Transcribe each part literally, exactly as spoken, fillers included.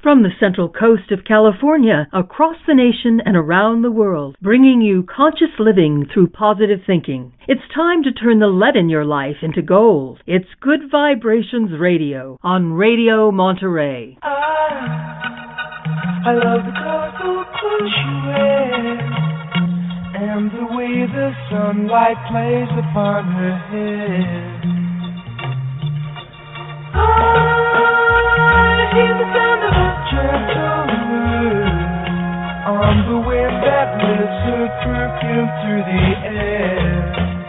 From the Central Coast of California, across the nation and around the world, bringing you conscious living through positive thinking. It's time to turn the lead in your life into gold. It's Good Vibrations Radio on Radio Monterey. I, I love the colorful clothes you wear and the way the sunlight plays upon her hair. I hear the sound of a gentle word on the wind that lifts her perfume through the air.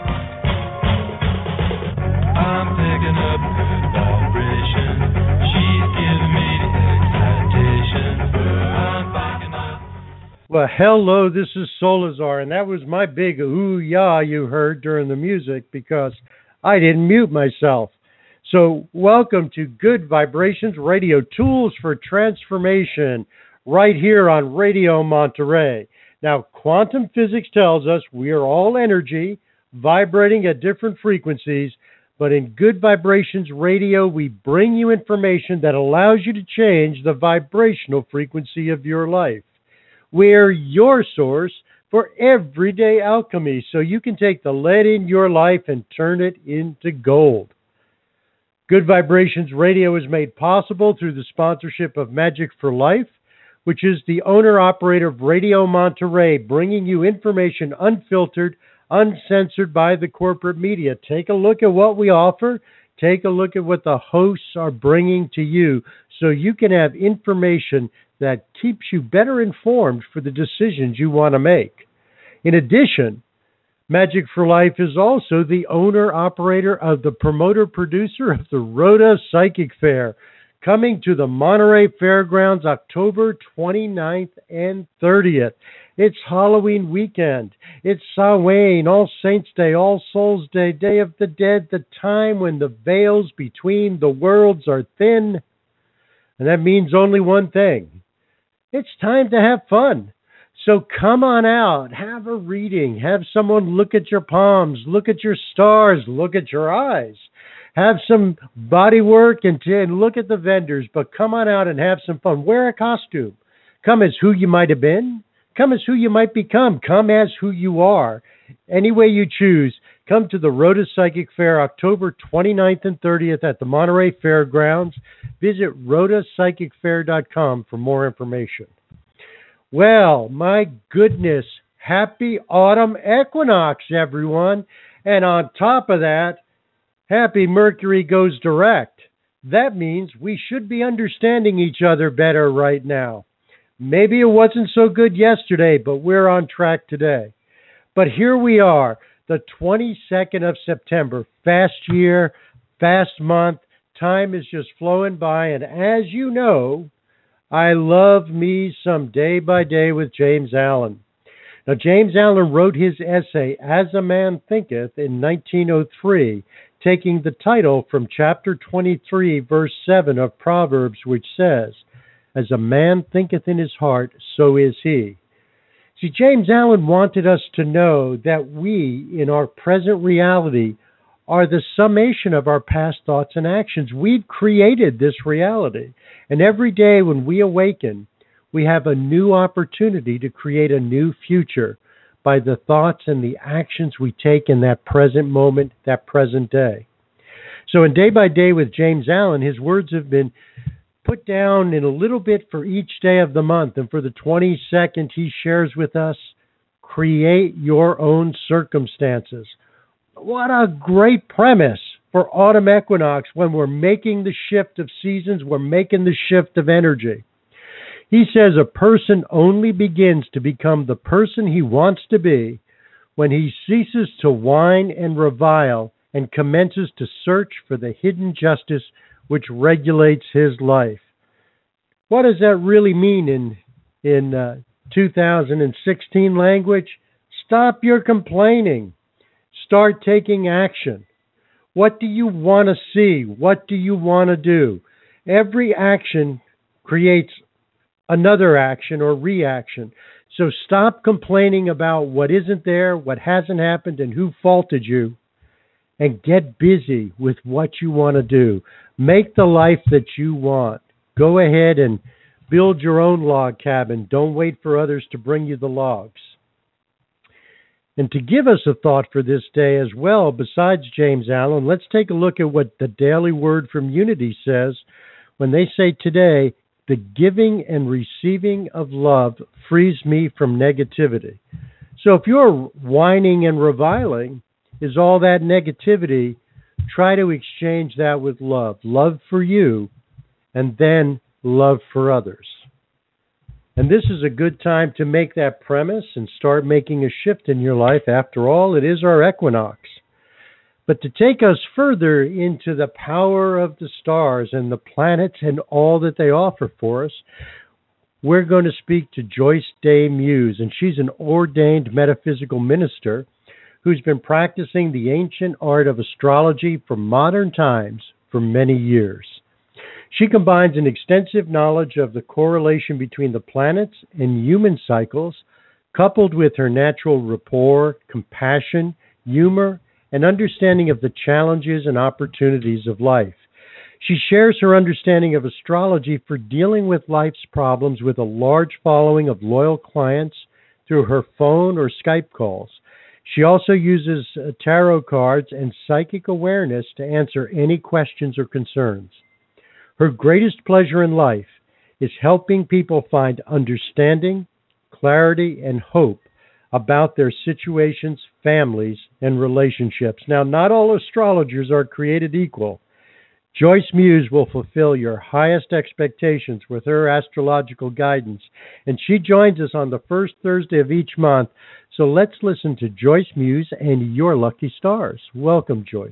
I'm picking up good vibration. She's giving me the excitation. I'm picking up. Well, hello, this is Solazar, and that was my big ooh-yah you heard during the music because I didn't mute myself. So welcome to Good Vibrations Radio, Tools for Transformation, right here on Radio Monterey. Now, quantum physics tells us we are all energy, vibrating at different frequencies, but in Good Vibrations Radio, we bring you information that allows you to change the vibrational frequency of your life. We're your source for everyday alchemy, so you can take the lead in your life and turn it into gold. Good Vibrations Radio is made possible through the sponsorship of Magic for Life, which is the owner-operator of Radio Monterey, bringing you information unfiltered, uncensored by the corporate media. Take a look at what we offer. Take a look at what the hosts are bringing to you so you can have information that keeps you better informed for the decisions you want to make. In addition, Magic for Life is also the owner-operator of the promoter-producer of the Rhoda Psychic Fair, coming to the Monterey Fairgrounds October twenty-ninth and thirtieth. It's Halloween weekend. It's Samhain, All Saints' Day, All Souls' Day, Day of the Dead, the time when the veils between the worlds are thin. And that means only one thing. It's time to have fun. So come on out, have a reading, have someone look at your palms, look at your stars, look at your eyes, have some body work and, and look at the vendors, but come on out and have some fun. Wear a costume. Come as who you might have been. Come as who you might become. Come as who you are. Any way you choose, come to the Rhoda Psychic Fair October twenty-ninth and thirtieth at the Monterey Fairgrounds. Visit rhoda psychic fair dot com for more information. Well, my goodness, happy autumn equinox, everyone. And on top of that, happy Mercury goes direct. That means we should be understanding each other better right now. Maybe it wasn't so good yesterday, but we're on track today. But here we are, the twenty-second of September, fast year, fast month. Time is just flowing by, and as you know, I love me some Day by Day with James Allen. Now, James Allen wrote his essay, As a Man Thinketh, in nineteen oh three, taking the title from chapter twenty-three, verse seven of Proverbs, which says, As a man thinketh in his heart, so is he. See, James Allen wanted us to know that we, in our present reality, are the summation of our past thoughts and actions. We've created this reality. And every day when we awaken, we have a new opportunity to create a new future by the thoughts and the actions we take in that present moment, that present day. So in Day by Day with James Allen, his words have been put down in a little bit for each day of the month. And for the twenty-second, he shares with us, create your own circumstances. What a great premise for autumn equinox when we're making the shift of seasons, we're making the shift of energy. He says a person only begins to become the person he wants to be when he ceases to whine and revile and commences to search for the hidden justice which regulates his life. What does that really mean in, in uh, two thousand sixteen language? Stop your complaining. Start taking action. What do you want to see? What do you want to do? Every action creates another action or reaction. So stop complaining about what isn't there, what hasn't happened, and who faulted you, and get busy with what you want to do. Make the life that you want. Go ahead and Build your own log cabin. Don't wait for others to bring you the logs. And to give us a thought for this day as well, besides James Allen, let's take a look at what the Daily Word from Unity says when they say today, the giving and receiving of love frees me from negativity. So if you're whining and reviling, is all that negativity, try to exchange that with love. Love for you, and then love for others. And this is a good time to make that premise and start making a shift in your life. After all, it is our equinox. But to take us further into the power of the stars and the planets and all that they offer for us, we're going to speak to Joyce Day Muse, and she's an ordained metaphysical minister who's been practicing the ancient art of astrology for modern times for many years. She combines an extensive knowledge of the correlation between the planets and human cycles, coupled with her natural rapport, compassion, humor, and understanding of the challenges and opportunities of life. She shares her understanding of astrology for dealing with life's problems with a large following of loyal clients through her phone or Skype calls. She also uses tarot cards and psychic awareness to answer any questions or concerns. Her greatest pleasure in life is helping people find understanding, clarity, and hope about their situations, families, and relationships. Now, not all astrologers are created equal. Joyce Muse will fulfill your highest expectations with her astrological guidance, and she joins us on the first Thursday of each month. So let's listen to Joyce Muse and your lucky stars. Welcome, Joyce.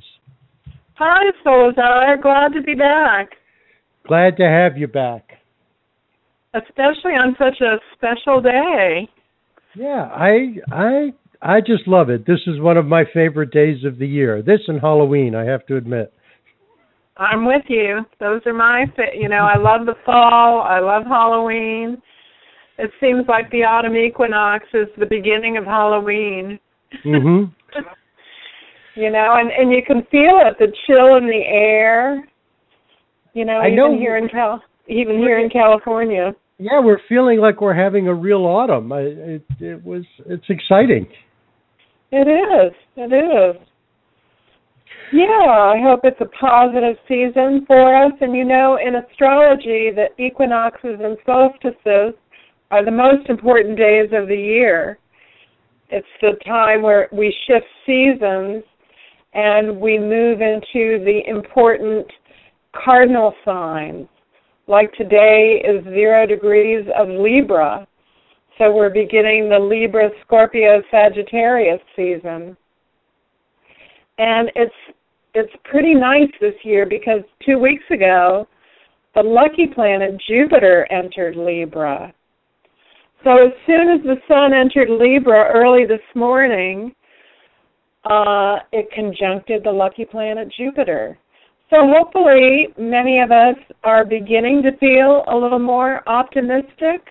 Hi, Solazar. Glad to be back. Glad to have you back. Especially on such a special day. Yeah, I I I just love it. This is one of my favorite days of the year. This and Halloween, I have to admit. I'm with you. Those are my, you know, I love the fall. I love Halloween. It seems like the autumn equinox is the beginning of Halloween. Mm-hmm. You know, and, and you can feel it, the chill in the air. You know, I even know. here in Cal, even here in California. Yeah, we're feeling like we're having a real autumn. I, it, it was, it's exciting. It is. It is. Yeah, I hope it's a positive season for us. And you know, in astrology, the equinoxes and solstices are the most important days of the year. It's the time where we shift seasons and we move into the important cardinal signs. Like today is zero degrees of Libra. So we're beginning the Libra, Scorpio, Sagittarius season. And it's it's pretty nice this year because two weeks ago, the lucky planet Jupiter entered Libra. So as soon as the sun entered Libra early this morning, uh, it conjuncted the lucky planet Jupiter. So hopefully many of us are beginning to feel a little more optimistic.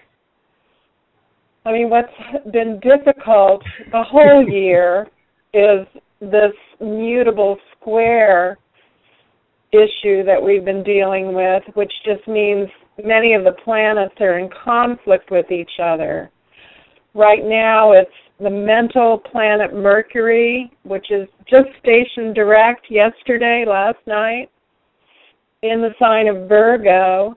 I mean, what's been difficult the whole year is this mutable square issue that we've been dealing with, which just means many of the planets are in conflict with each other. Right now it's the mental planet Mercury, which is just stationed direct yesterday, last night, in the sign of Virgo.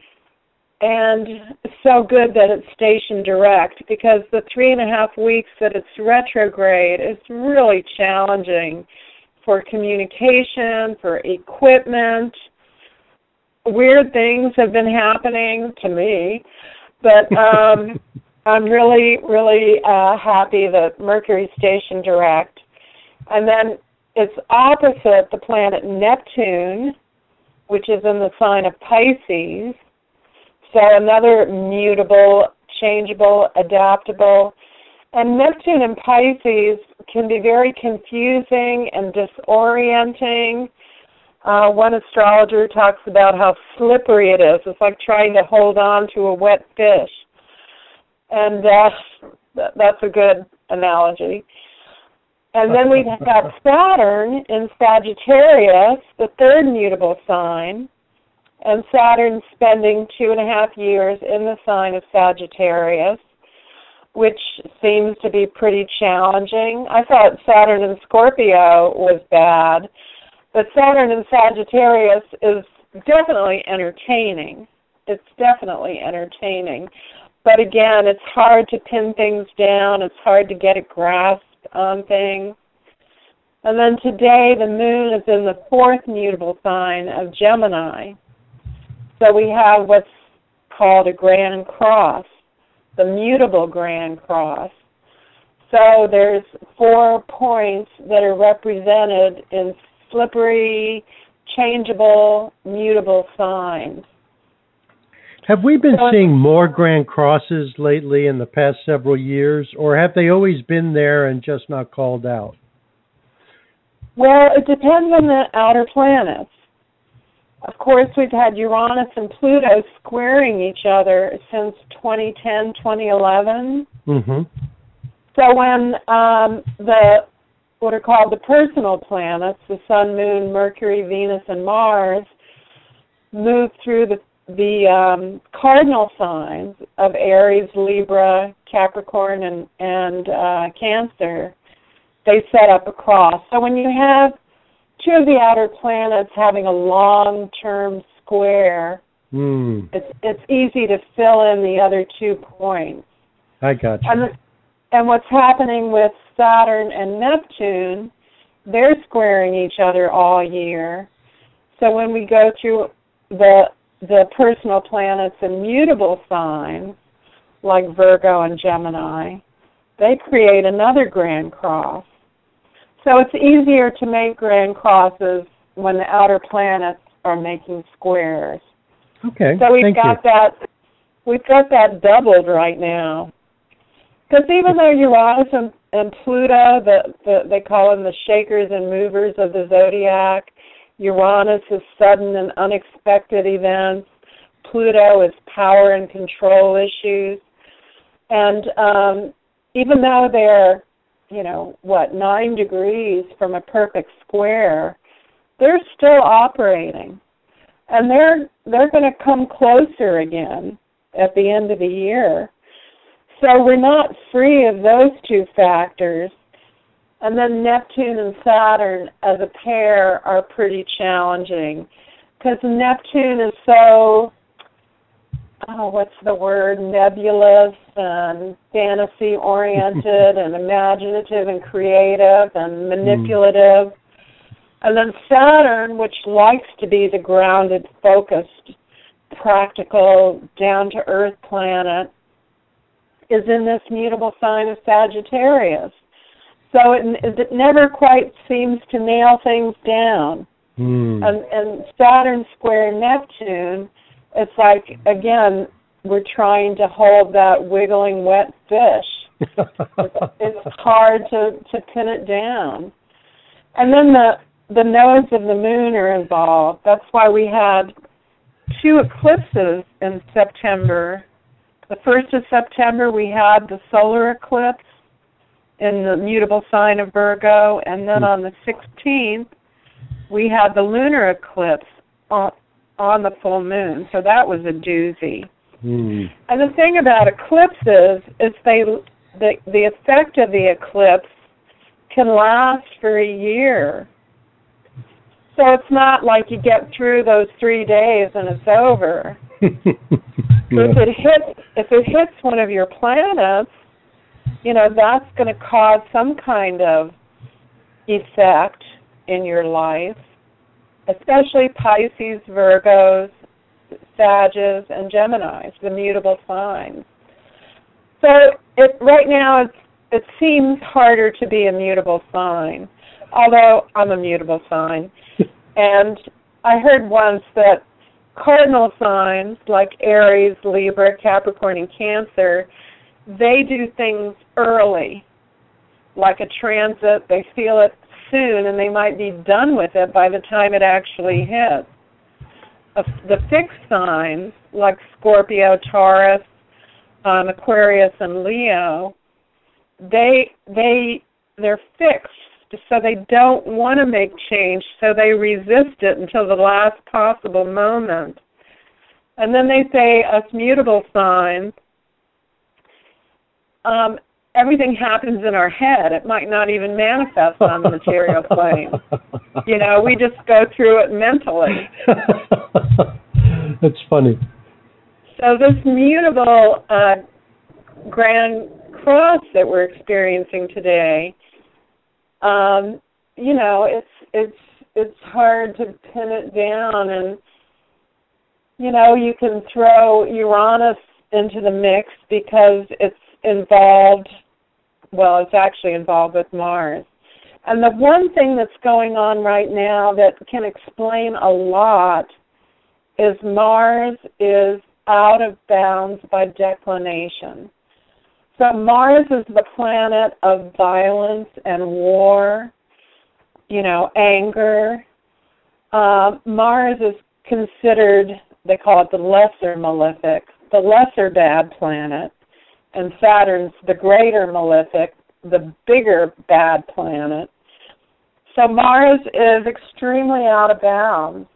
And it's so good that it's stationed direct because the three and a half weeks that it's retrograde is really challenging for communication, for equipment. Weird things have been happening to me, but um, I'm really, really uh, happy that Mercury's stationed direct. And then it's opposite the planet Neptune, which is in the sign of Pisces. So another mutable, changeable, adaptable. And Neptune and Pisces can be very confusing and disorienting. Uh, one astrologer talks about how slippery it is. It's like trying to hold on to a wet fish. And uh, that's a good analogy. And then we've got Saturn in Sagittarius, the third mutable sign. and Saturn spending two and a half years in the sign of Sagittarius, which seems to be pretty challenging. I thought Saturn in Scorpio was bad, but Saturn in Sagittarius is definitely entertaining. It's definitely entertaining. But again, it's hard to pin things down. It's hard to get a grasp on things. And then today, the moon is in the fourth mutable sign of Gemini. So we have what's called a grand cross, the mutable grand cross. So there's four points that are represented in slippery, changeable, mutable signs. Have we been So seeing more grand crosses lately in the past several years, or have they always been there and just not called out? Well, it depends on the outer planets. Of course, we've had Uranus and Pluto squaring each other since twenty ten, twenty eleven. Mm-hmm. So when um, the what are called the personal planets, the Sun, Moon, Mercury, Venus, and Mars, move through the the um, cardinal signs of Aries, Libra, Capricorn, and, and uh, Cancer, they set up a cross. So when you have two of the outer planets having a long-term square, Mm. it's it's easy to fill in the other two points. I got you. And, the, and what's happening with Saturn and Neptune, they're squaring each other all year. So when we go through the the personal planets in mutable signs, like Virgo and Gemini, they create another grand cross. So it's easier to make grand crosses when the outer planets are making squares. Okay, So we've thank got you. that we've got that doubled right now. Because even though Uranus and, and Pluto, the, the, they call them the shakers and movers of the zodiac, Uranus is sudden and unexpected events. Pluto is power and control issues. And um, even though they're, you know, what, nine degrees from a perfect square, they're still operating. And they're they're going to come closer again at the end of the year. So we're not free of those two factors. And then Neptune and Saturn as a pair are pretty challenging because Neptune is so, oh, what's the word, nebulous and fantasy-oriented and imaginative and creative and manipulative. Mm. And then Saturn, which likes to be the grounded, focused, practical, down-to-earth planet, is in this mutable sign of Sagittarius. So it, it never quite seems to nail things down. Mm. And, and Saturn square Neptune, it's like, again, we're trying to hold that wiggling wet fish. it's, it's hard to, to pin it down. And then the, the nodes of the moon are involved. That's why we had two eclipses in September. The first of September, we had the solar eclipse in the mutable sign of Virgo, and then on the sixteenth, we had the lunar eclipse on, on the full moon, so that was a doozy. Mm. And the thing about eclipses is they the, the effect of the eclipse can last for a year. So it's not like you get through those three days and it's over. Yeah. So if it hits, if it hits one of your planets, you know, that's going to cause some kind of effect in your life, especially Pisces, Virgos, Sagittarius, and Geminis, the mutable signs. So it, right now it's, it seems harder to be a mutable sign, although I'm a mutable sign. And I heard once that cardinal signs like Aries, Libra, Capricorn, and Cancer, they do things early, like a transit. They feel it soon, and they might be done with it by the time it actually hits. Uh, the fixed signs, like Scorpio, Taurus, um, Aquarius, and Leo, they they they're fixed, so they don't want to make change, so they resist it until the last possible moment. And then they say us mutable signs, um, everything happens in our head. It might not even manifest on the material plane. You know, we just go through it mentally. That's funny. So this mutable uh, Grand Cross that we're experiencing today, um, you know, it's it's it's hard to pin it down, and you know, you can throw Uranus into the mix because it's involved. Well, it's actually involved with Mars. And the one thing that's going on right now that can explain a lot is Mars is out of bounds by declination. So Mars is the planet of violence and war, you know, anger. Uh, Mars is considered, they call it the lesser malefic, the lesser bad planet, and Saturn's the greater malefic, the bigger bad planet. So Mars is extremely out of bounds.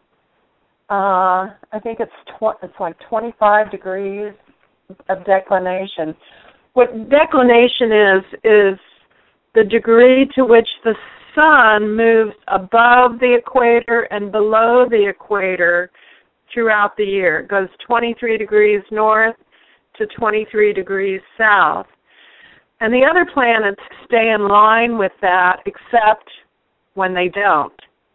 Uh, I think it's tw- it's like twenty-five degrees of declination. What declination is, is the degree to which the sun moves above the equator and below the equator throughout the year. It goes twenty-three degrees north to twenty-three degrees south. And the other planets stay in line with that except when they don't.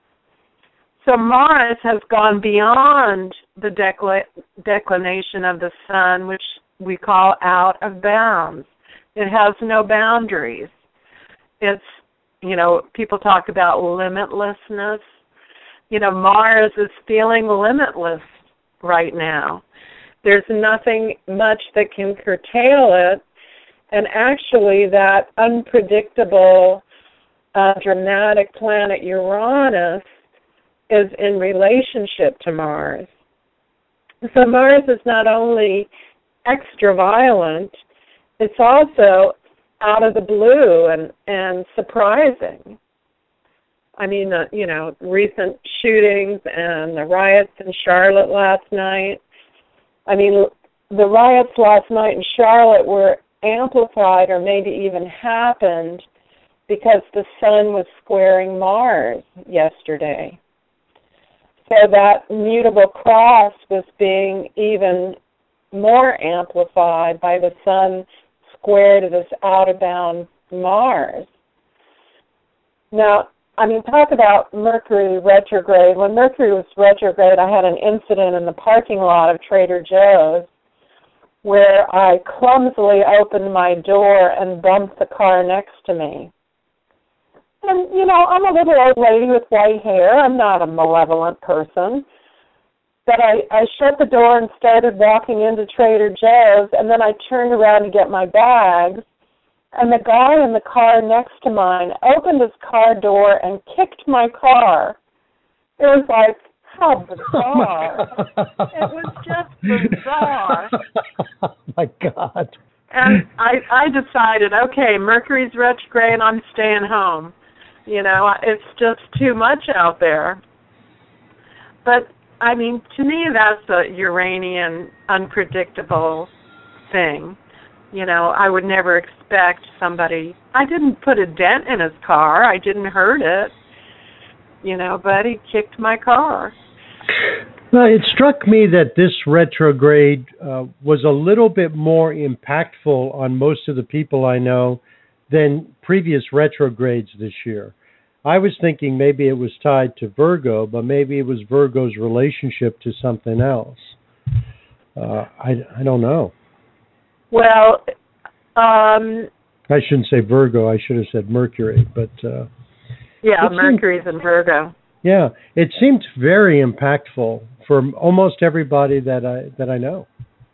So Mars has gone beyond the decl- declination of the sun, which we call out of bounds. It has no boundaries. It's, you know, people talk about limitlessness. You know, Mars is feeling limitless right now. There's nothing much that can curtail it. And actually that unpredictable, uh, dramatic planet Uranus is in relationship to Mars. So Mars is not only extra violent, it's also out of the blue and, and surprising. I mean, uh, you know, recent shootings and the riots in Charlotte last night. I mean, the riots last night in Charlotte were amplified or maybe even happened because the sun was squaring Mars yesterday. So that mutable cross was being even more amplified by the sun square to this out-of-bound Mars. Now, I mean, talk about Mercury retrograde. When Mercury was retrograde, I had an incident in the parking lot of Trader Joe's where I clumsily opened my door and bumped the car next to me. And, you know, I'm a little old lady with white hair. I'm not a malevolent person. But I, I shut the door and started walking into Trader Joe's, and then I turned around to get my bags, and the guy in the car next to mine opened his car door and kicked my car. It was like, how bizarre. Oh it was just bizarre. Oh, my God. And I, I decided, okay, Mercury's retrograde, I'm staying home. You know, it's just too much out there. But, I mean, to me, that's a Uranian, unpredictable thing. You know, I would never expect somebody, I didn't put a dent in his car, I didn't hurt it, you know, but he kicked my car. Well, it struck me that this retrograde uh, was a little bit more impactful on most of the people I know than previous retrogrades this year. I was thinking maybe it was tied to Virgo, but maybe it was Virgo's relationship to something else. Uh, I, I don't know. Well, um... I shouldn't say Virgo. I should have said Mercury, but... Uh, yeah, Mercury's in Virgo. Yeah, it seemed very impactful for almost everybody that I that I know.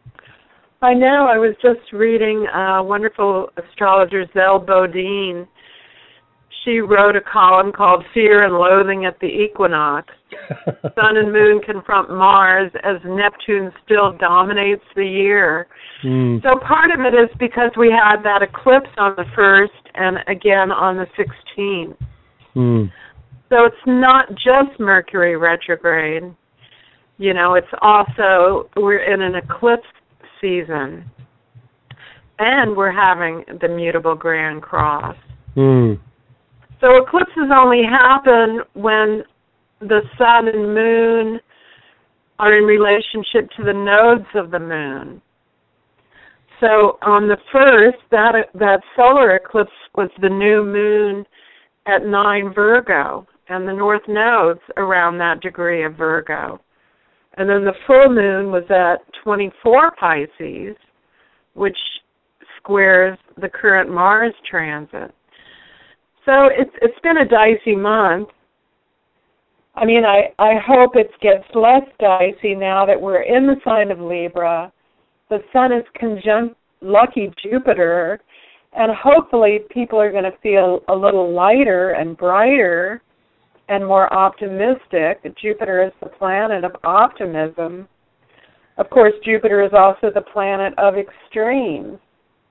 I know. I was just reading uh, wonderful astrologer Zell Bodine. She wrote a column called Fear and Loathing at the Equinox. Sun and Moon confront Mars as Neptune still dominates the year. Mm. So part of it is because we had that eclipse on the first and again on the sixteenth. Mm. So it's not just Mercury retrograde. You know, it's also, we're in an eclipse season, and we're having the mutable Grand Cross. Mm. So eclipses only happen when the sun and moon are in relationship to the nodes of the moon. So on the first, that that solar eclipse was the new moon at nine Virgo, and the north nodes around that degree of Virgo. And then the full moon was at twenty-four Pisces, which squares the current Mars transit. So it's it's been a dicey month. I mean, I, I hope it gets less dicey now that we're in the sign of Libra. The sun is conjunct lucky Jupiter, and hopefully people are going to feel a little lighter and brighter and more optimistic. Jupiter is the planet of optimism. Of course, Jupiter is also the planet of extremes.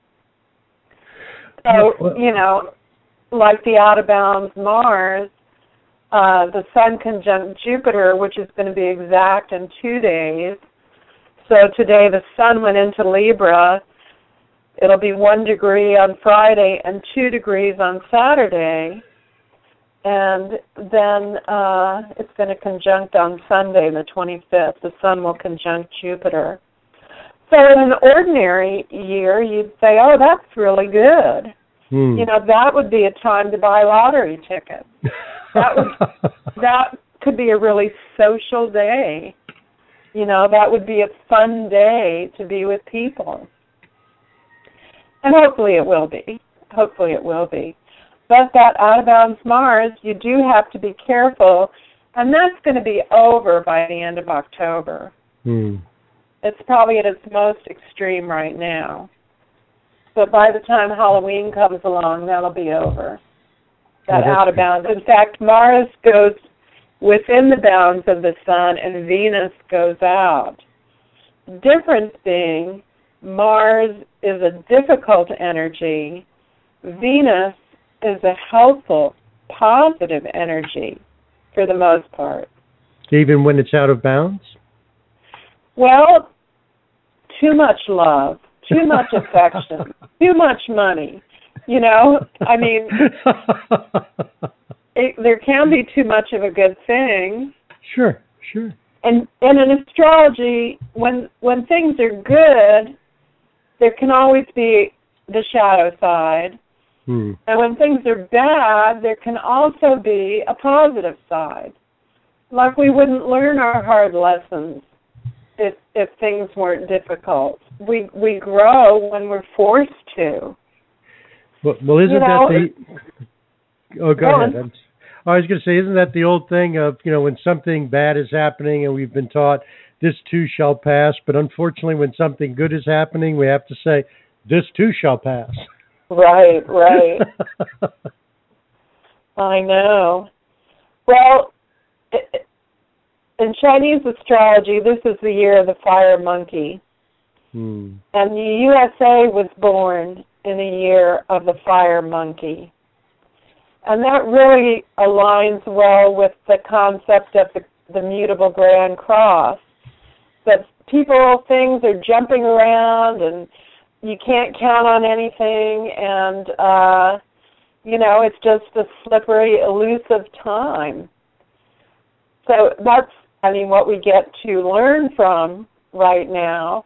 So, you know, like the out of bounds Mars, uh, the sun conjunct Jupiter, which is going to be exact in two days. So today the sun went into Libra. It'll be one degree on Friday and two degrees on Saturday. And then uh, it's going to conjunct on Sunday, the twenty-fifth. The sun will conjunct Jupiter. So in an ordinary year, you'd say, oh, that's really good. Hmm. You know, that would be a time to buy lottery tickets. That would, that could be a really social day. You know, that would be a fun day to be with people. And hopefully it will be. Hopefully it will be. But that out-of-bounds Mars, you do have to be careful, and that's going to be over by the end of October. Hmm. It's probably at its most extreme right now. But by the time Halloween comes along, that'll be over. That oh, out-of-bounds. In fact, Mars goes within the bounds of the sun, and Venus goes out. Difference being, Mars is a difficult energy. Venus is a helpful, positive energy for the most part. Even when it's out of bounds? Well, too much love, too much affection, too much money. You know, I mean, it, there can be too much of a good thing. Sure, sure. And, and in astrology, when when things are good, there can always be the shadow side. Hmm. And when things are bad, there can also be a positive side. Like we wouldn't learn our hard lessons if if things weren't difficult. We we grow when we're forced to. Well, well isn't you know, that the... Oh, go, go ahead. I'm, I was going to say, isn't that the old thing of, you know, when something bad is happening and we've been taught this too shall pass, but unfortunately when something good is happening, we have to say, this too shall pass. Right, right. I know. Well, in Chinese astrology, this is the year of the fire monkey. Hmm. And the U S A was born in a year of the fire monkey. And that really aligns well with the concept of the, the mutable Grand Cross. That people, things are jumping around and you can't count on anything, and, uh, you know, it's just a slippery, elusive time. So that's, I mean, what we get to learn from right now.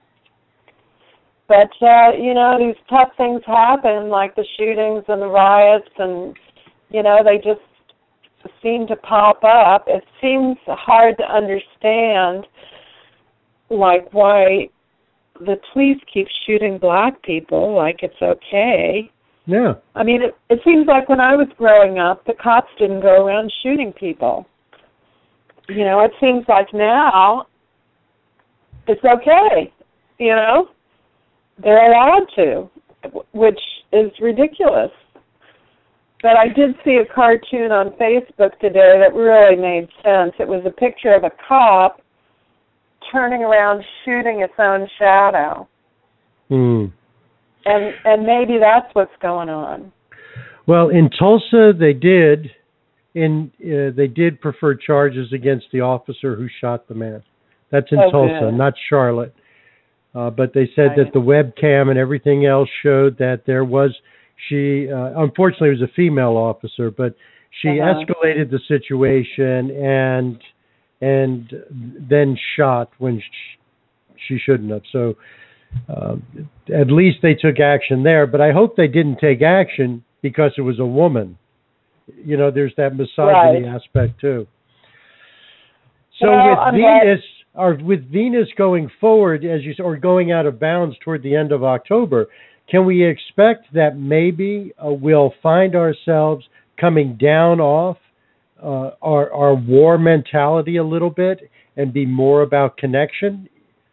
But, uh, you know, these tough things happen, like the shootings and the riots, and, you know, they just seem to pop up. It seems hard to understand, like, why the police keep shooting black people like it's okay. Yeah. I mean, it, it seems like when I was growing up, the cops didn't go around shooting people. You know, it seems like now it's okay, you know. They're allowed to, which is ridiculous. But I did see a cartoon on Facebook today that really made sense. It was a picture of a cop turning around shooting its own shadow. Hmm. And and maybe that's what's going on. Well, in Tulsa they did in uh, they did prefer charges against the officer who shot the man. That's in Oh, Tulsa, good. not Charlotte. Uh, but they said Right. that the webcam and everything else showed that there was, she, uh, unfortunately it was a female officer, but she Uh-huh. escalated the situation and, and then shot when sh- she shouldn't have. So uh, at least they took action there, but I hope they didn't take action because it was a woman. You know, there's that misogyny Right. aspect too. So Well, with I'm glad- Venus, or with Venus going forward, as you, or going out of bounds toward the end of October, can we expect that maybe uh, we'll find ourselves coming down off uh, our our war mentality a little bit and be more about connection?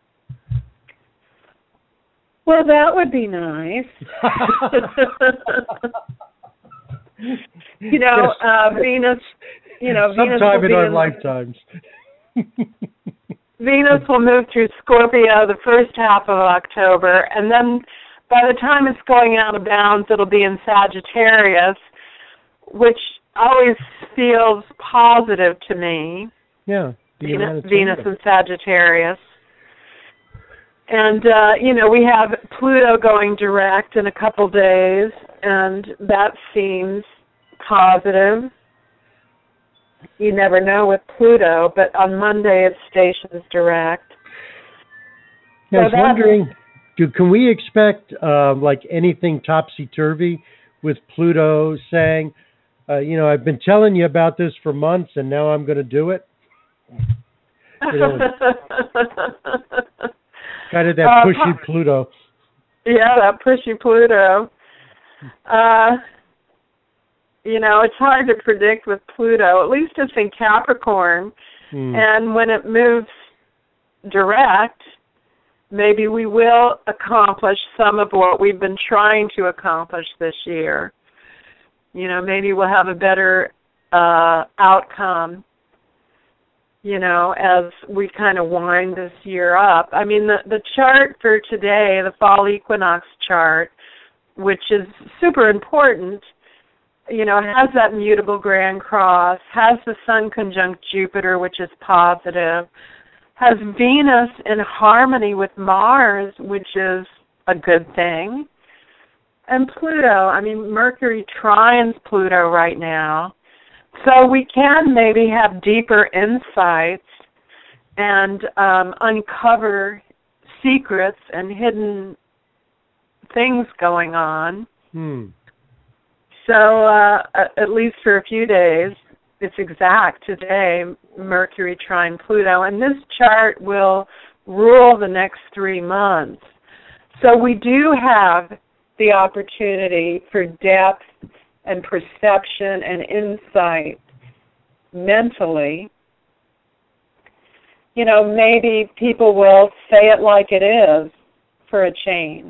Well, that would be nice. You know, Yes. uh, Venus, you know, Venus Sometime will in be our in, lifetimes. Venus will move through Scorpio the first half of October, and then by the time it's going out of bounds, it'll be in Sagittarius, which always feels positive to me. Yeah. the Venus, humanitarian. Venus and Sagittarius. And, uh, you know, we have Pluto going direct in a couple days, and that seems positive. You never know with Pluto, but on Monday it stations direct. Yeah, I was So that- wondering, do, can we expect uh, like anything topsy-turvy with Pluto saying, uh, you know, I've been telling you about this for months and now I'm going to do it? You know, kind of that Uh, pushy Pluto. Yeah, that pushy Pluto. Uh, you know, it's hard to predict with Pluto. At least it's in Capricorn. Hmm. And when it moves direct, maybe we will accomplish some of what we've been trying to accomplish this year. You know, maybe we'll have a better uh, outcome, you know, as we kind of wind this year up. I mean, the, the chart for today, the fall equinox chart, which is super important, you know, has that mutable grand cross, has the sun conjunct Jupiter, which is positive, has Venus in harmony with Mars, which is a good thing, and Pluto. I mean, Mercury trines Pluto right now. So we can maybe have deeper insights and um, uncover secrets and hidden things going on. Hmm. So uh, at least for a few days, it's exact today, Mercury trine Pluto, and this chart will rule the next three months. So we do have the opportunity for depth and perception and insight mentally. You know, maybe people will say it like it is for a change.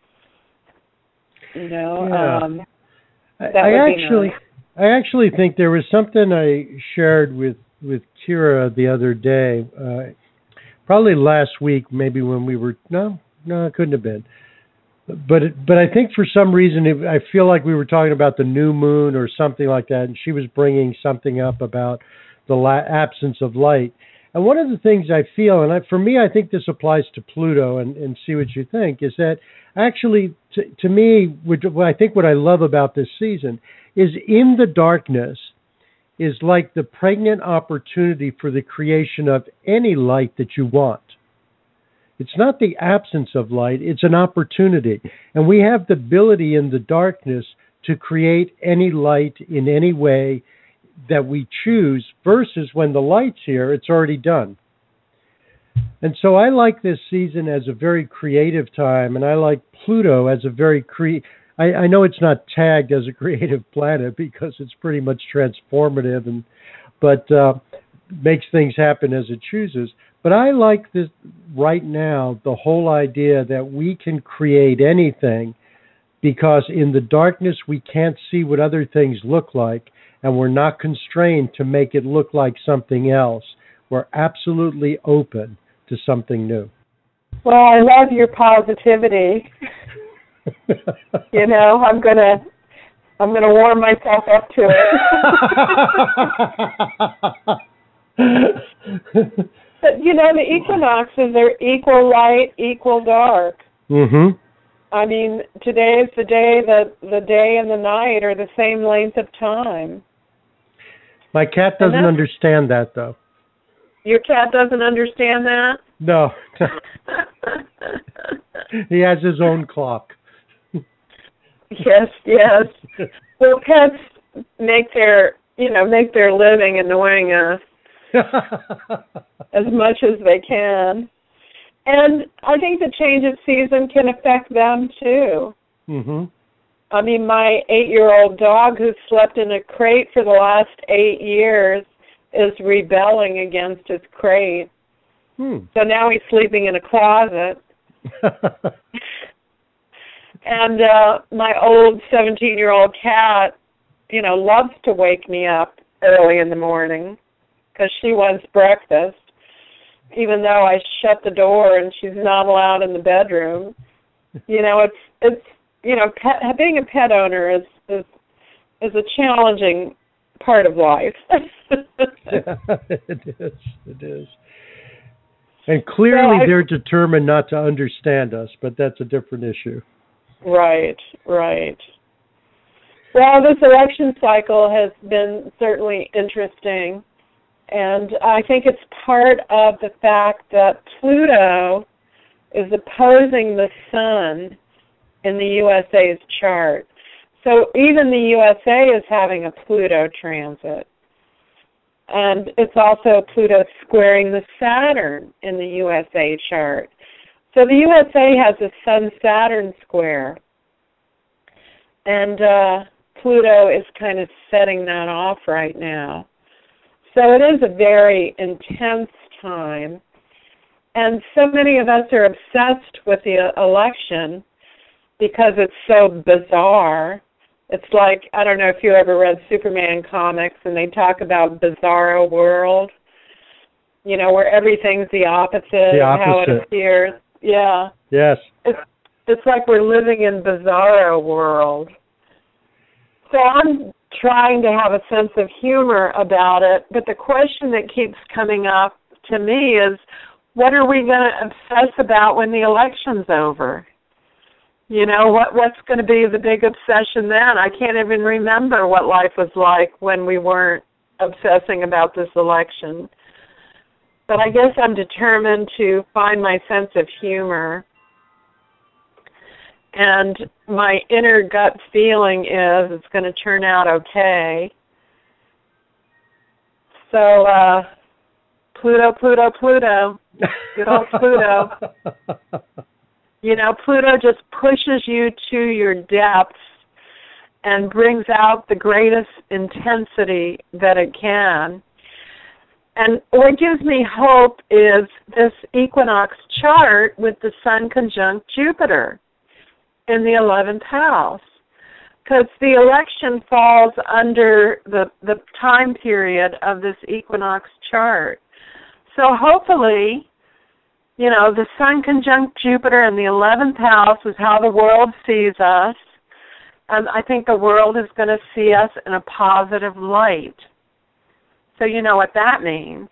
You know, Yeah. um, that I, I would be actually, nice. I actually think there was something I shared with with Kira the other day, uh, probably last week, maybe when we were no, no, it couldn't have been. But it, but I think for some reason it, I feel like we were talking about the new moon or something like that, and she was bringing something up about the la- absence of light. And one of the things I feel, and I, for me, I think this applies to Pluto, and, and see what you think, is that actually, to, to me, which, what I think what I love about this season is in the darkness is like the pregnant opportunity for the creation of any light that you want. It's not the absence of light, it's an opportunity. And we have the ability in the darkness to create any light in any way that we choose, versus when the light's here, it's already done. And so I like this season as a very creative time, and I like Pluto as a very cre. I, I know it's not tagged as a creative planet because it's pretty much transformative, and but uh, makes things happen as it chooses. But I like this right now, the whole idea that we can create anything, because in the darkness we can't see what other things look like, and we're not constrained to make it look like something else. We're absolutely open to something new. Well, I love your positivity. You know, I'm gonna, I'm gonna warm myself up to it. But, you know, the equinoxes are equal light, equal dark. Mm-hmm. I mean, today is the day that the day and the night are the same length of time. My cat doesn't understand that, though. Your cat doesn't understand that? No. He has his own clock. Yes, yes. Well, pets make their, you know, make their living annoying us as much as they can. And I think the change of season can affect them, too. Mm-hmm. I mean, my eight-year-old dog who slept in a crate for the last eight years is rebelling against his crate. Hmm. So now he's sleeping in a closet. And uh, my old seventeen-year-old cat, you know, loves to wake me up early in the morning because she wants breakfast, even though I shut the door and she's not allowed in the bedroom. You know, it's, it's you know, pet, being a pet owner is, is, is a challenging part of life. It is. It is. And clearly so I, they're determined not to understand us, but that's a different issue. Right, right. Well, this election cycle has been certainly interesting, and I think it's part of the fact that Pluto is opposing the sun in the U S A's chart. So even the U S A is having a Pluto transit. And it's also Pluto squaring the Saturn in the U S A chart. So the U S A has a Sun-Saturn square. And uh, Pluto is kind of setting that off right now. So it is a very intense time. And so many of us are obsessed with the election because it's so bizarre. It's like, I don't know if you ever read Superman comics, and they talk about Bizarro World, you know, where everything's the opposite, the of how it opposite. appears. Yeah. Yes. It's, it's like we're living in Bizarro World. So I'm trying to have a sense of humor about it, but the question that keeps coming up to me is, what are we going to obsess about when the election's over? You know, what what's going to be the big obsession then? I can't even remember what life was like when we weren't obsessing about this election. But I guess I'm determined to find my sense of humor. And my inner gut feeling is it's going to turn out okay. So, uh, Pluto, Pluto, Pluto. Good old Pluto. You know, Pluto just pushes you to your depths and brings out the greatest intensity that it can. And what gives me hope is this equinox chart with the Sun conjunct Jupiter in the eleventh house, because the election falls under the, the time period of this equinox chart. So hopefully, you know, the Sun conjunct Jupiter in the eleventh house is how the world sees us, and I think the world is going to see us in a positive light. So you know what that means.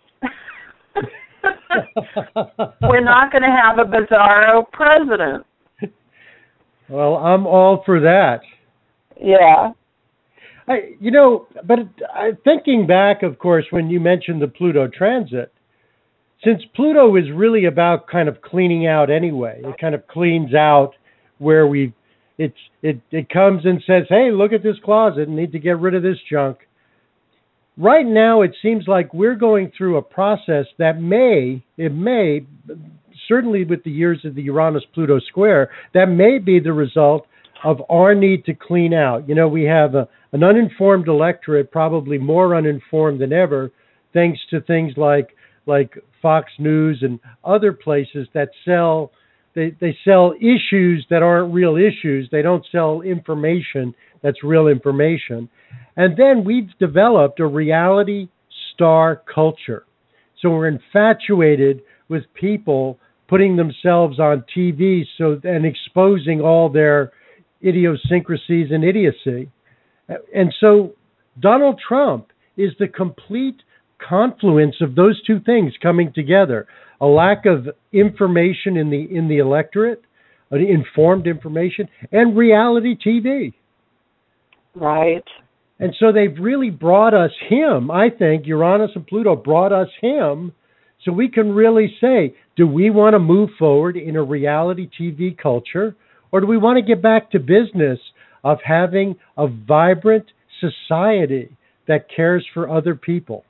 We're not going to have a bizarro president. Well, I'm all for that. Yeah. I, you know, but I, thinking back, of course, when you mentioned the Pluto transit, since Pluto is really about kind of cleaning out anyway, it kind of cleans out where we, it's it it comes and says, hey, look at this closet, need to get rid of this junk. Right now, it seems like we're going through a process that may, it may, certainly with the years of the Uranus-Pluto square, that may be the result of our need to clean out. You know, we have a, an uninformed electorate, probably more uninformed than ever, thanks to things like like Fox News and other places that sell, they, they sell issues that aren't real issues. They don't sell information that's real information. And then we've developed a reality star culture. So we're infatuated with people putting themselves on T V so and exposing all their idiosyncrasies and idiocy. And so Donald Trump is the complete confluence of those two things coming together: a lack of information in the in the electorate, uh, informed information, and reality T V. Right. And so they've really brought us him. I think Uranus and Pluto brought us him, so we can really say, do we want to move forward in a reality T V culture, or do we want to get back to business of having a vibrant society that cares for other people?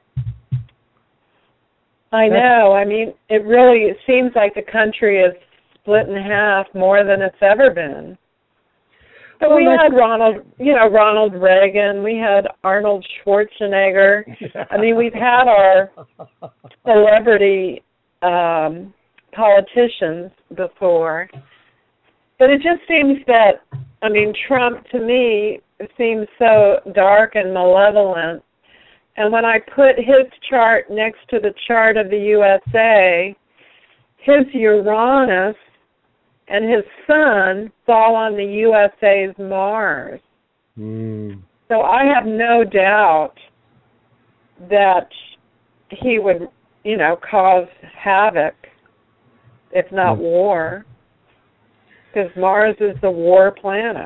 I know. I mean, it really it seems like the country is split in half more than it's ever been. But well, we had Ronald, you know, Ronald Reagan. We had Arnold Schwarzenegger. I mean, we've had our celebrity um, politicians before. But it just seems that, I mean, Trump, to me, seems so dark and malevolent. And when I put his chart next to the chart of the U S A, his Uranus and his sun fall on the U S A's Mars. Mm. So I have no doubt that he would, you know, cause havoc, if not mm. war, because Mars is the war planet.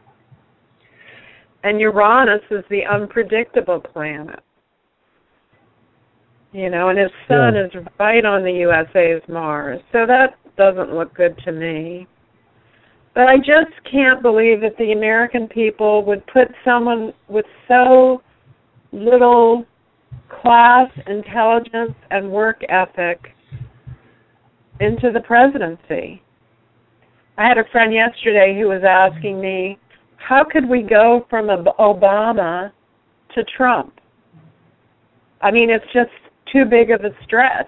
And Uranus is the unpredictable planet. You know, and his sun yeah. is right on the U S A's Mars. So that doesn't look good to me. But I just can't believe that the American people would put someone with so little class, intelligence, and work ethic into the presidency. I had a friend yesterday who was asking me, how could we go from Obama to Trump? I mean, it's just too big of a stretch.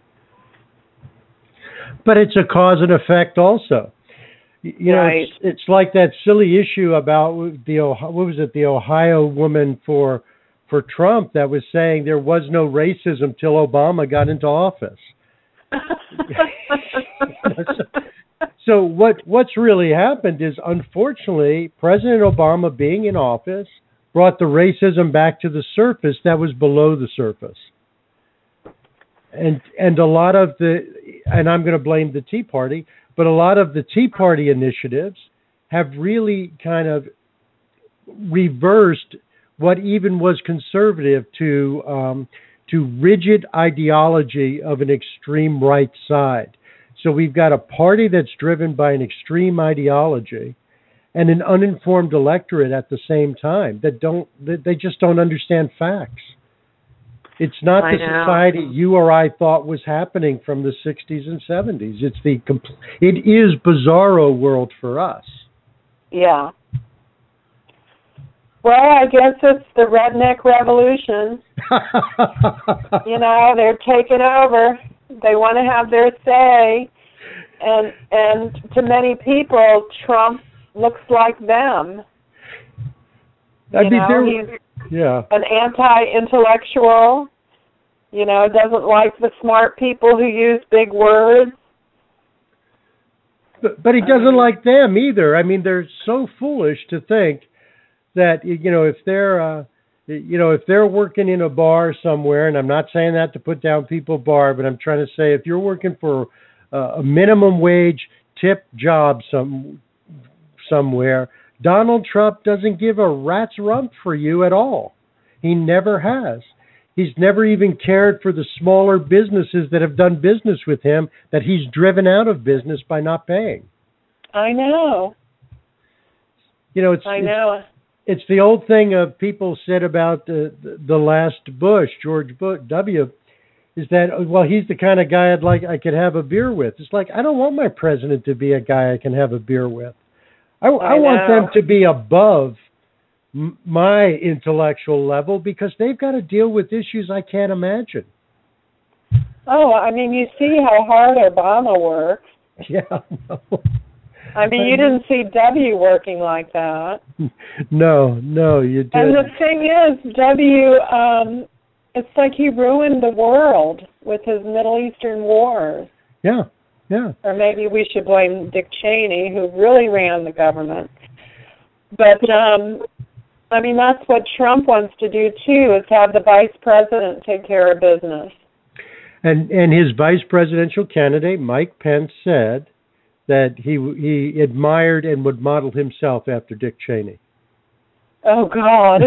But it's a cause and effect also. You know, right. it's, it's like that silly issue about the, what was it, the Ohio woman for for Trump that was saying there was no racism till Obama got into office. so, so what what's really happened is, unfortunately, President Obama being in office brought the racism back to the surface that was below the surface. And and a lot of the, and I'm going to blame the Tea Party, but a lot of the Tea Party initiatives have really kind of reversed what even was conservative to um, to rigid ideology of an extreme right side. So we've got a party that's driven by an extreme ideology and an uninformed electorate at the same time that don't that they just don't understand facts. It's not the society you or I thought was happening from the sixties and seventies. It's the it is bizarro world for us. Yeah. Well, I guess it's the redneck revolution. You know, they're taking over. They want to have their say, and and to many people, Trump looks like them. I you mean, know, he's yeah, an anti-intellectual. You know, doesn't like the smart people who use big words. But, but he doesn't um, like them either. I mean, they're so foolish to think that, you know, if they're, uh, you know, if they're working in a bar somewhere, and I'm not saying that to put down people bar, but I'm trying to say if you're working for uh, a minimum wage tip job some somewhere, Donald Trump doesn't give a rat's rump for you at all. He never has. He's never even cared for the smaller businesses that have done business with him that he's driven out of business by not paying. I know. You know, it's I know. It's, it's the old thing of people said about the, the the last Bush, George Bush W, is that, well, he's the kind of guy I'd like I could have a beer with. It's like, I don't want my president to be a guy I can have a beer with. I, I, I want them to be above m- my intellectual level because they've got to deal with issues I can't imagine. Oh, I mean, you see how hard Obama works. Yeah. No. I mean, you didn't see W working like that. No, no, you didn't. And the thing is, W, um, it's like he ruined the world with his Middle Eastern wars. Yeah. Yeah. Or maybe we should blame Dick Cheney, who really ran the government. But, um, I mean, that's what Trump wants to do, too, is have the vice president take care of business. And and his vice presidential candidate, Mike Pence, said that he he admired and would model himself after Dick Cheney. Oh, God.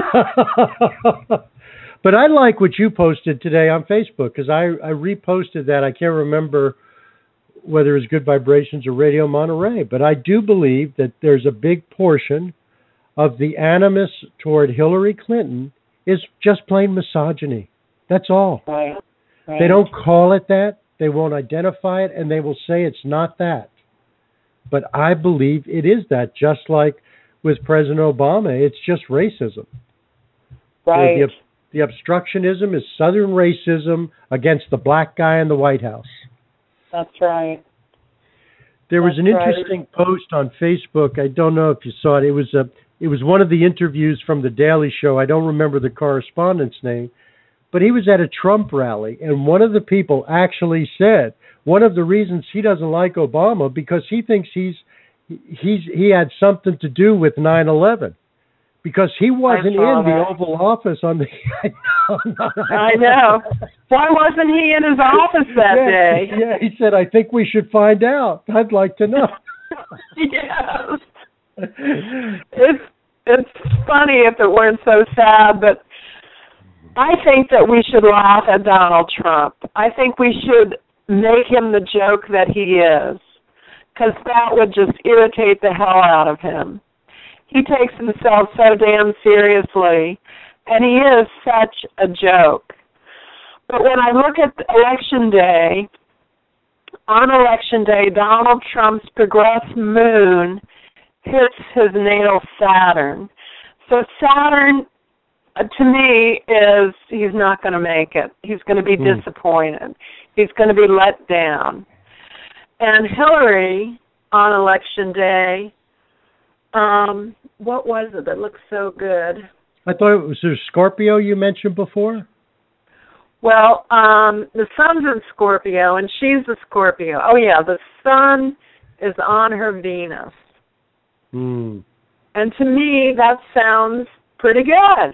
But I like what you posted today on Facebook, because I, I reposted that. I can't remember whether it's Good Vibrations or Radio Monterey, but I do believe that there's a big portion of the animus toward Hillary Clinton is just plain misogyny. That's all. Right. Right. They don't call it that. They won't identify it, and they will say it's not that. But I believe it is that, just like with President Obama. It's just racism. Right. The, the obstructionism is Southern racism against the black guy in the White House. That's right. There was That's an right. interesting post on Facebook. I don't know if you saw it. It was a it was one of the interviews from The Daily Show. I don't remember the correspondent's name, but he was at a Trump rally, and one of the people actually said one of the reasons he doesn't like Obama because he thinks he's he's he had something to do with nine eleven. Because he wasn't in that. the Oval Office on the. I know. I know. Why wasn't he in his office that yeah, day? Yeah, he said, I think we should find out. I'd like to know. Yes. It's, it's funny if it weren't so sad, but I think that we should laugh at Donald Trump. I think we should make him the joke that he is, because that would just irritate the hell out of him. He takes himself so damn seriously, and he is such a joke. But when I look at Election Day, on Election Day, Donald Trump's progressed moon hits his natal Saturn. So Saturn, uh, to me, is he's not going to make it. He's going to be mm. disappointed. He's going to be let down. And Hillary, on Election Day, Um, what was it that looked so good? I thought it was the Scorpio you mentioned before. Well, um, the sun's in Scorpio, and she's a Scorpio. Oh, yeah, the sun is on her Venus. Mm. And to me, that sounds pretty good.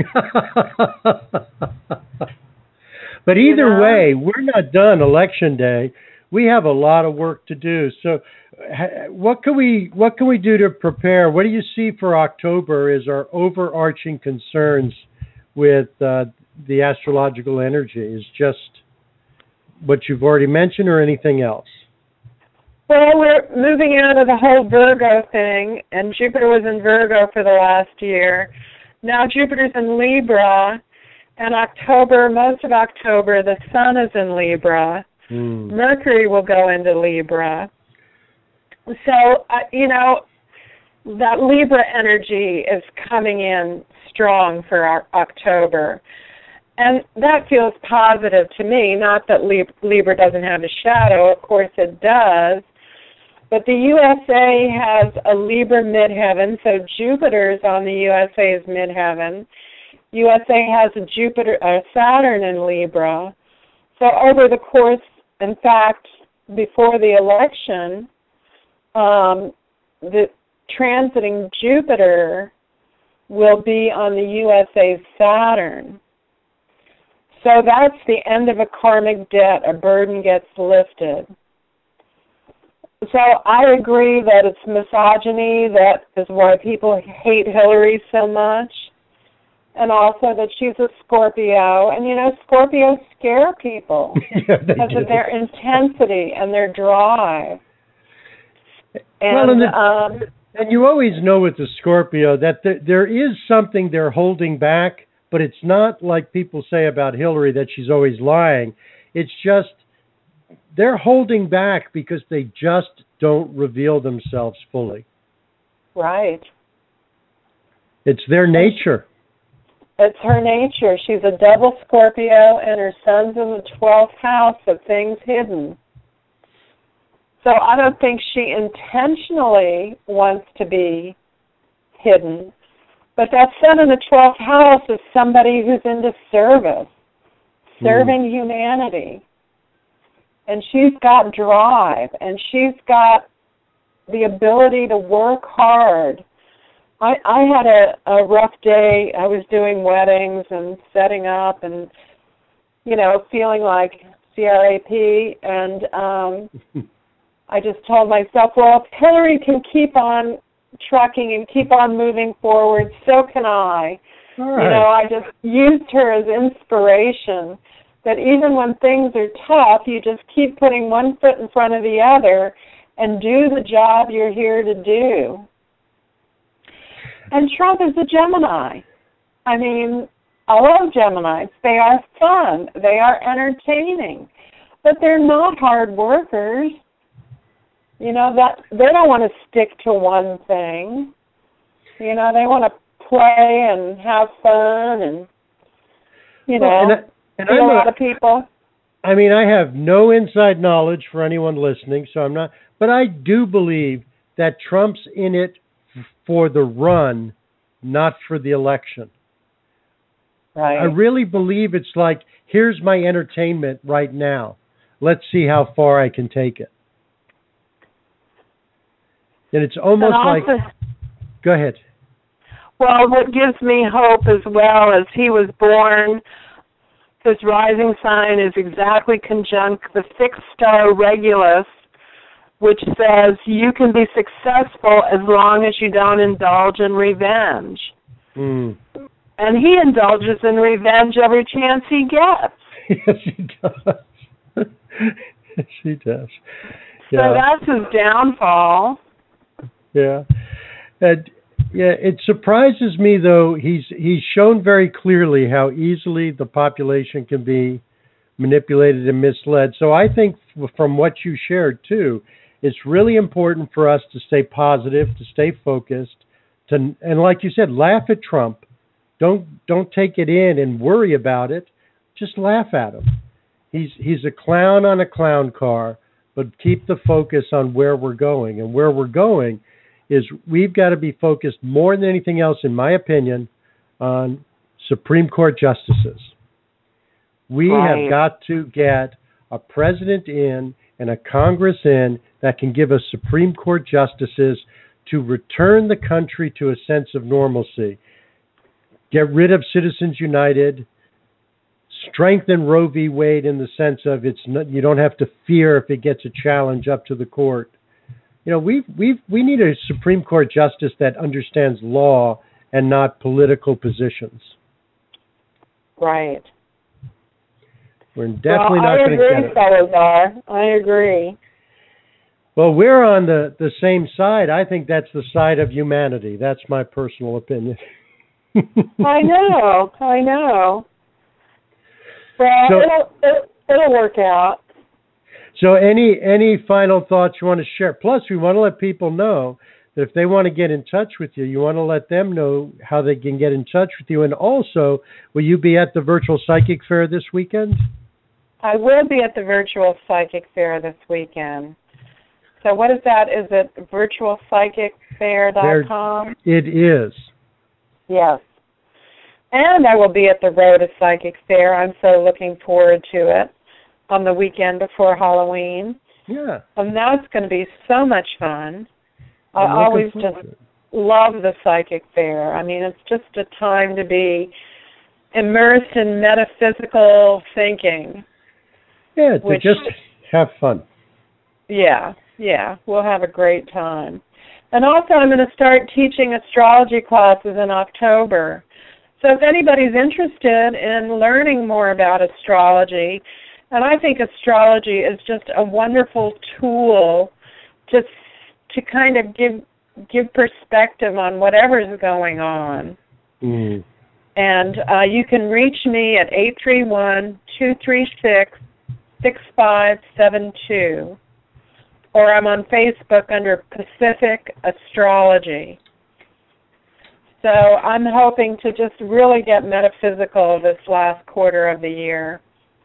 But either You know? way, we're not done Election Day. We have a lot of work to do. So what can we what can we do to prepare? What do you see for October as our overarching concerns with uh, the astrological energy? Is just what you've already mentioned or anything else? Well, we're moving out of the whole Virgo thing, and Jupiter was in Virgo for the last year. Now Jupiter's in Libra, and October, most of October, the sun is in Libra. Mm. Mercury will go into Libra. So, uh, you know, that Libra energy is coming in strong for our October. And that feels positive to me. Not that Lib- Libra doesn't have a shadow. Of course it does. But the U S A has a Libra midheaven, so Jupiter's on the U S A's midheaven. U S A has a Jupiter, uh, Saturn in Libra. So over the course, in fact, before the election, um, the transiting Jupiter will be on the U S A's Saturn. So that's the end of a karmic debt. A burden gets lifted. So I agree that it's misogyny. That is why people hate Hillary so much. And also that she's a Scorpio. And, you know, Scorpios scare people yeah, because do. of their intensity and their drive. And, well, and, the, um, and you always know with the Scorpio that there, there is something they're holding back, but it's not like people say about Hillary that she's always lying. It's just they're holding back because they just don't reveal themselves fully. Right. It's their nature. It's her nature. She's a double Scorpio, and her sun's in the twelfth house of things hidden. So I don't think she intentionally wants to be hidden. But that sun in the twelfth house is somebody who's into service, serving mm. humanity. And she's got drive, and she's got the ability to work hard I, I had a, a rough day. I was doing weddings and setting up and, you know, feeling like C R A P. And um, I just told myself, well, if Hillary can keep on trucking and keep on moving forward, so can I. All right. You know, I just used her as inspiration, that even when things are tough, you just keep putting one foot in front of the other and do the job you're here to do. And Trump is a Gemini. I mean, I love Geminis. They are fun. They are entertaining. But they're not hard workers. You know, that they don't want to stick to one thing. You know, they want to play and have fun and, you know, well, and I, and see I'm a lot a, of people. I mean, I have no inside knowledge for anyone listening, so I'm not, but I do believe that Trump's in it for the run, not for the election. Right. I really believe it's like, here's my entertainment right now. Let's see how far I can take it. And it's almost and also, like, go ahead. Well, what gives me hope as well is he was born, his rising sign is exactly conjunct the fixed star Regulus, which says you can be successful as long as you don't indulge in revenge. Mm. And he indulges in revenge every chance he gets. Yes, he does. Yes, he does. Yeah. So that's his downfall. Yeah. And, yeah, it surprises me, though, he's he's shown very clearly how easily the population can be manipulated and misled. So I think from what you shared, too, it's really important for us to stay positive, to stay focused, to and like you said, laugh at Trump. Don't don't take it in and worry about it. Just laugh at him. He's he's a clown on a clown car, but keep the focus on where we're going. And where we're going is we've got to be focused more than anything else, in my opinion, on Supreme Court justices. We Right. have got to get a president in and a Congress in that can give us Supreme Court justices to return the country to a sense of normalcy. Get rid of Citizens United, strengthen Roe v. Wade in the sense of it's not, you don't have to fear if it gets a challenge up to the court. You know, we we we need a Supreme Court justice that understands law and not political positions. Right. We're definitely well, not going to get I agree, it. Salazar. I agree. Well, we're on the, the same side. I think that's the side of humanity. That's my personal opinion. I know. I know. Well, So- it'll, it'll it'll work out. So any any final thoughts you want to share? Plus, we want to let people know that if they want to get in touch with you, you want to let them know how they can get in touch with you. And also, will you be at the Virtual Psychic Fair this weekend? I will be at the Virtual Psychic Fair this weekend. So what is that? Is it virtual psychic fair dot com? It is. Yes. And I will be at the Road to Psychic Fair. I'm so looking forward to it on the weekend before Halloween. Yeah. And that's going to be so much fun. I I'm looking always forward just to it. love the Psychic Fair. I mean, it's just a time to be immersed in metaphysical thinking. Yeah, to Which- just have fun. Yeah, yeah, we'll have a great time. And also I'm going to start teaching astrology classes in October. So if anybody's interested in learning more about astrology, and I think astrology is just a wonderful tool to to kind of give give perspective on whatever's going on. Mm. And uh, you can reach me at eight three one, two three six, six five seven two. Or I'm on Facebook under Pacific Astrology. So I'm hoping to just really get metaphysical this last quarter of the year.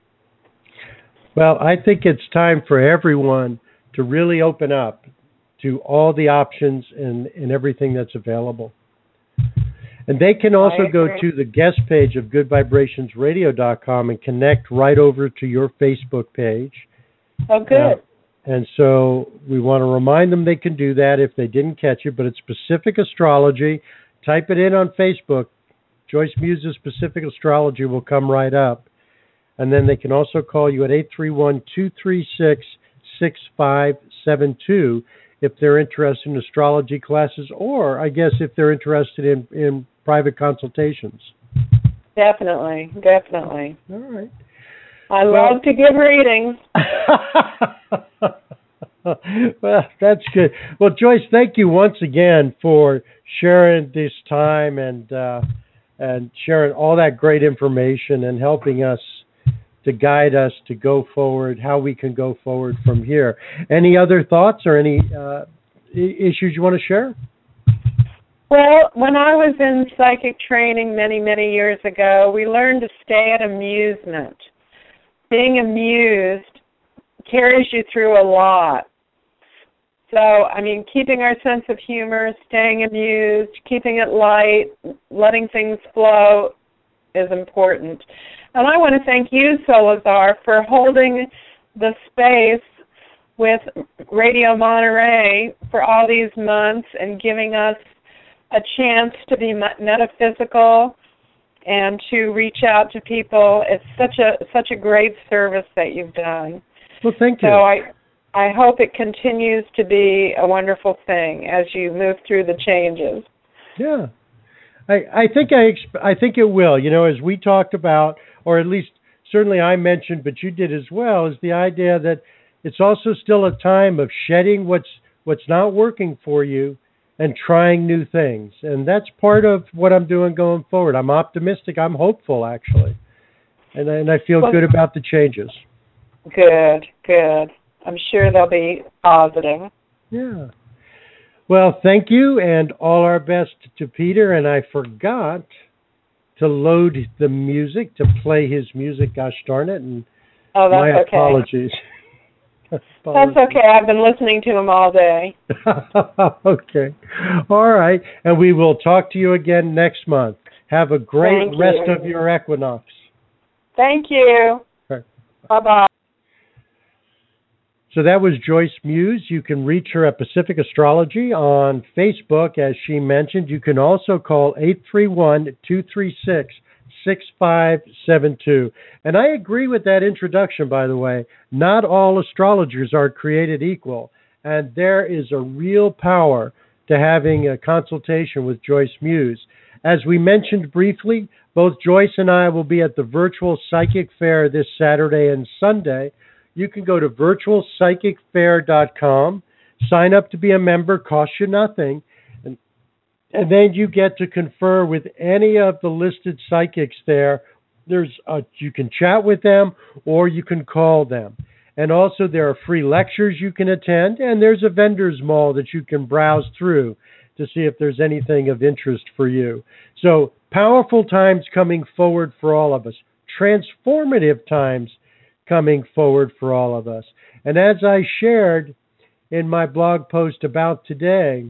Well, I think it's time for everyone to really open up to all the options and, and everything that's available. And they can also go to the guest page of good vibrations radio dot com and connect right over to your Facebook page. Oh, good. Uh, And so we want to remind them they can do that if they didn't catch it, but it's Pacific Astrology. Type it in on Facebook. Joyce Muse's Pacific Astrology will come right up. And then they can also call you at eight three one, two three six, six five seven two if they're interested in astrology classes, or I guess if they're interested in, in private consultations. Definitely, definitely. All right. I Well, love to give readings. Well, that's good. Well, Joyce, thank you once again for sharing this time and uh, and sharing all that great information and helping us to guide us to go forward, how we can go forward from here. Any other thoughts or any uh, I- issues you want to share? Well, when I was in psychic training many, many years ago, we learned to stay at amusement. Being amused carries you through a lot. So, I mean, keeping our sense of humor, staying amused, keeping it light, letting things flow is important. And I want to thank you, Solazar, for holding the space with Radio Monterey for all these months and giving us a chance to be metaphysical and to reach out to people. It's such a such a great service that you've done. Well, thank you. So I I hope it continues to be a wonderful thing as you move through the changes. Yeah, I I think I exp- I think it will. You know, as we talked about, or at least certainly I mentioned, but you did as well, is the idea that it's also still a time of shedding what's what's not working for you and trying new things. And that's part of what I'm doing going forward. I'm optimistic. I'm hopeful, actually. And, and I feel well, good about the changes. Good, good. I'm sure they'll be positive. Yeah. Well, thank you, and all our best to Peter. And I forgot to load the music, to play his music, gosh darn it. And oh, that's my okay. apologies. That's okay. I've been listening to him all day. Okay. All right. And we will talk to you again next month. Have a great Thank rest you. of your equinox. Thank you. Right. Bye-bye. So that was Joyce Muse. You can reach her at Pacific Astrology on Facebook, as she mentioned. You can also call eight three one, two three six, six five seven two. And I agree with that introduction, by the way. Not all astrologers are created equal. And there is a real power to having a consultation with Joyce Muse. As we mentioned briefly, both Joyce and I will be at the virtual psychic fair this Saturday and Sunday. You can go to virtual psychic fair dot com, sign up to be a member, costs you nothing, and, and then you get to confer with any of the listed psychics there. There's a, you can chat with them or you can call them. And also there are free lectures you can attend, and there's a vendor's mall that you can browse through to see if there's anything of interest for you. So powerful times coming forward for all of us. Transformative times coming forward for all of us. And as I shared in my blog post about today,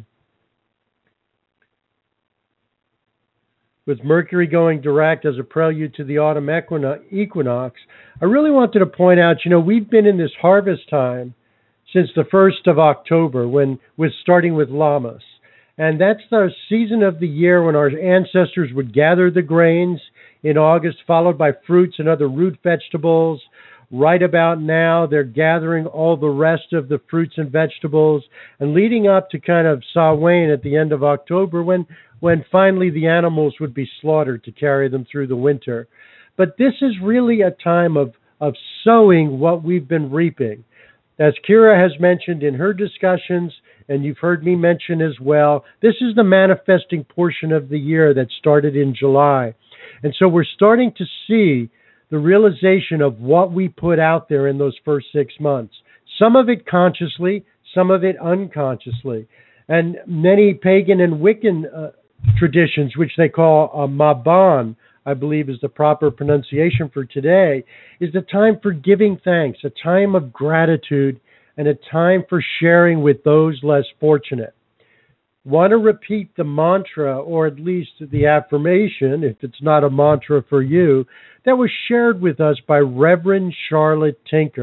with Mercury going direct as a prelude to the autumn equinox, I really wanted to point out, you know, we've been in this harvest time since the first of October, when with starting with Lammas. And that's the season of the year when our ancestors would gather the grains in August, followed by fruits and other root vegetables. Right about now, they're gathering all the rest of the fruits and vegetables, and leading up to kind of Samhain at the end of October, when, when finally the animals would be slaughtered to carry them through the winter. But this is really a time of, of sowing what we've been reaping. As Kira has mentioned in her discussions, and you've heard me mention as well, this is the manifesting portion of the year that started in July. And so we're starting to see the realization of what we put out there in those first six months. Some of it consciously, some of it unconsciously. And many pagan and Wiccan uh, traditions, which they call uh, Maban, I believe is the proper pronunciation for today, is the time for giving thanks, a time of gratitude, and a time for sharing with those less fortunate. Want to repeat the mantra, or at least the affirmation, if it's not a mantra for you, that was shared with us by Reverend Charlotte Tinker,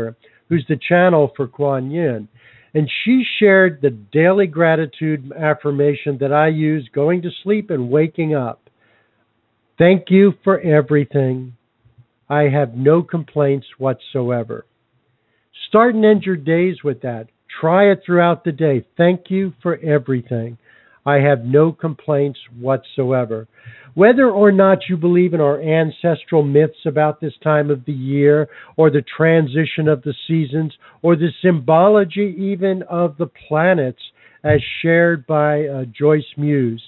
who's the channel for Kuan Yin. And she shared the daily gratitude affirmation that I use going to sleep and waking up. Thank you for everything. I have no complaints whatsoever. Start and end your days with that. Try it throughout the day. Thank you for everything. I have no complaints whatsoever. Whether or not you believe in our ancestral myths about this time of the year, or the transition of the seasons, or the symbology even of the planets as shared by uh, Joyce Muse,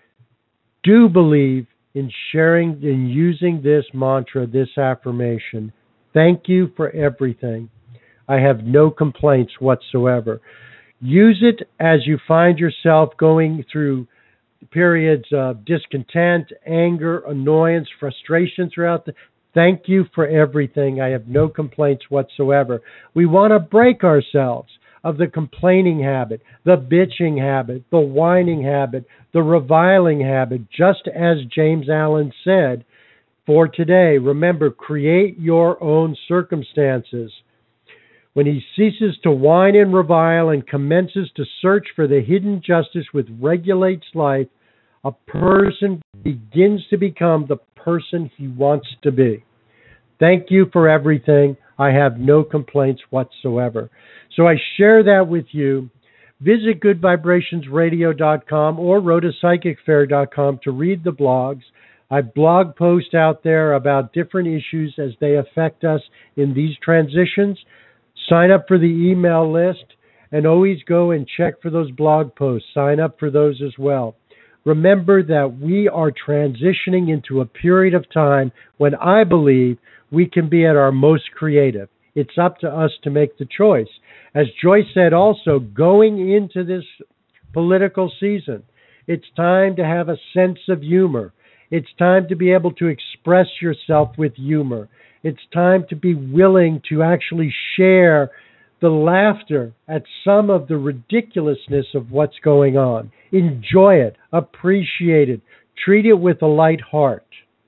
do believe in sharing and using this mantra, this affirmation. Thank you for everything. I have no complaints whatsoever. Use it as you find yourself going through periods of discontent, anger, annoyance, frustration throughout the... Thank you for everything. I have no complaints whatsoever. We want to break ourselves of the complaining habit, the bitching habit, the whining habit, the reviling habit, just as James Allen said for today. Remember, create your own circumstances. When he ceases to whine and revile and commences to search for the hidden justice which regulates life, a person begins to become the person he wants to be. Thank you for everything. I have no complaints whatsoever. So I share that with you. Visit good vibrations radio dot com or rhoda psychic fair dot com to read the blogs. I blog post out there about different issues as they affect us in these transitions. Sign up for the email list and always go and check for those blog posts. Sign up for those as well. Remember that we are transitioning into a period of time when I believe we can be at our most creative. It's up to us to make the choice. As Joyce said also, going into this political season, it's time to have a sense of humor. It's time to be able to express yourself with humor. It's time to be willing to actually share the laughter at some of the ridiculousness of what's going on. Enjoy it, appreciate it, treat it with a light heart.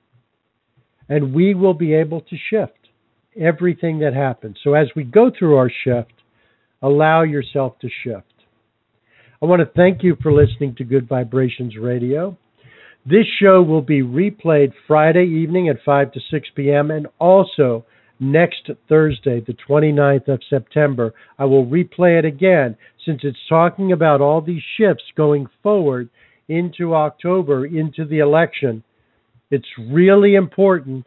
And we will be able to shift everything that happens. So as we go through our shift, allow yourself to shift. I want to thank you for listening to Good Vibrations Radio. This show will be replayed Friday evening at five to six p.m. and also next Thursday, the twenty-ninth of September. I will replay it again since it's talking about all these shifts going forward into October, into the election. It's really important.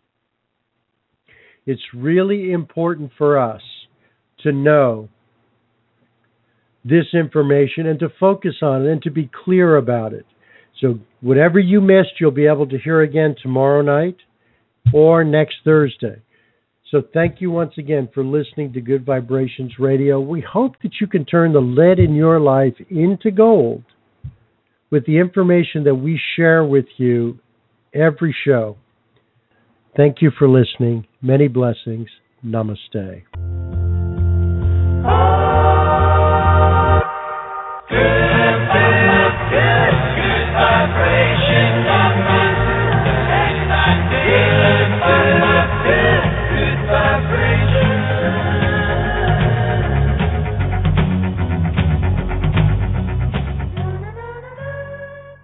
It's really important for us to know this information and to focus on it and to be clear about it. So whatever you missed, you'll be able to hear again tomorrow night or next Thursday. So thank you once again for listening to Good Vibrations Radio. We hope that you can turn the lead in your life into gold with the information that we share with you every show. Thank you for listening. Many blessings. Namaste.